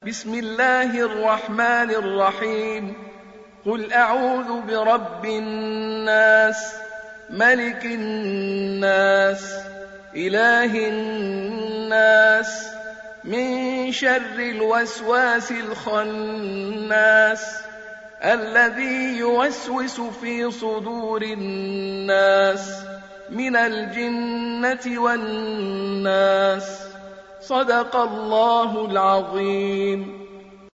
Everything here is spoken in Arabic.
بسم الله الرحمن الرحيم. قل أعوذ برب الناس، ملك الناس، إله الناس، من شر الوسواس الخناس، الذي يوسوس في صدور الناس من الجنة والناس. صدق الله العظيم.